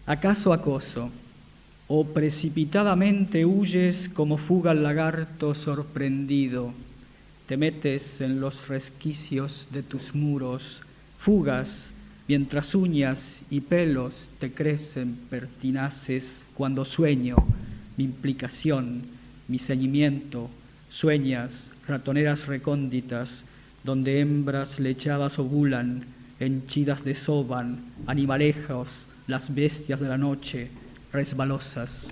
¿Acaso acoso? ¿O precipitadamente huyes como fuga el lagarto sorprendido? Te metes en los resquicios de tus muros, fugas, mientras uñas y pelos te crecen pertinaces cuando sueño, mi implicación, mi ceñimiento, sueñas, ratoneras recónditas, donde hembras lechadas ovulan, henchidas desoban, animalejos, las bestias de la noche, resbalosas.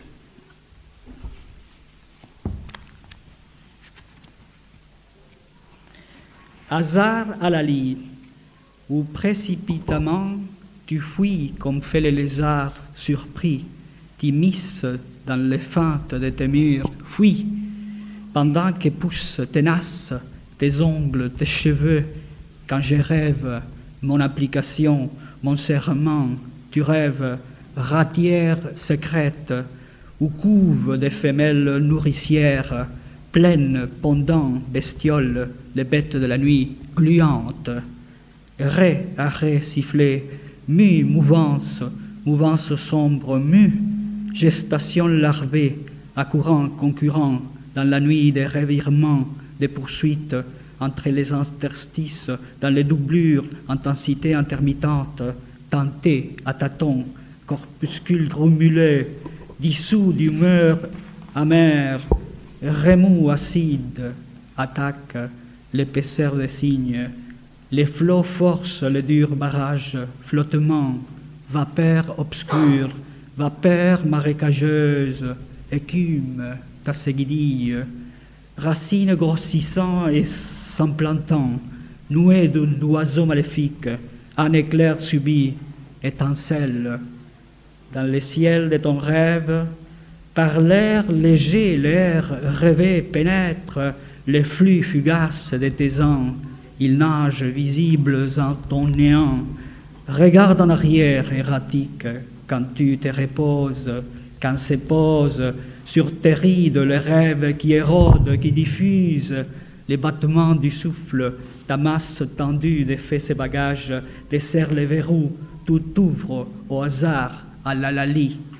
Hasard à la lie, où précipitamment tu fuis comme fait le lézard surpris, t'immisces dans les feintes de tes murs, fuis, pendant que poussent tenaces tes ongles, tes cheveux, quand je rêve mon application, mon serment, tu rêves ratière secrète, où couvent des femelles nourricières, pleines, pendant, bestioles, les bêtes de la nuit, gluantes. Ré à ré sifflé, mue, mouvance, mouvance sombre, mue, gestation larvée, accourant, concurrent, dans la nuit des revirements, des poursuites, entre les interstices, dans les doublures, intensité intermittente, tenté à tâtons, corpuscule grumulé, dissous d'humeur amère, remous acide, attaque l'épaisseur des signes, les flots forcent le dur barrage, flottement, vapeur obscure, vapeur marécageuse, écume, ta seguidille, racines grossissant et s'implantant, nouées d'oiseaux maléfiques, un éclair subit, étincelle. Dans le ciel de ton rêve, par l'air léger, l'air rêvé pénètre les flux fugaces de tes ans, ils nagent visibles en ton néant. Regarde en arrière, erratique, quand tu te reposes, quand se pose sur tes rides le rêve qui érode, qui diffuse les battements du souffle, ta masse tendue défait ses bagages, desserre les verrous, tout ouvre au hasard, à la lali.